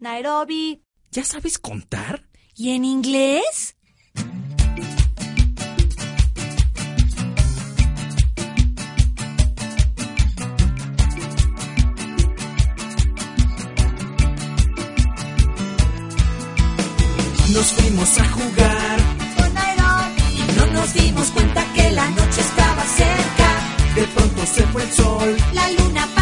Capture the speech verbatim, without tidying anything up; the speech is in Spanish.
Nairobi. ¿Ya sabes contar? ¿Y en inglés? Nos fuimos a jugar Con Nairobi. y no nos dimos cuenta que la noche estaba cerca. De pronto se fue el sol. La luna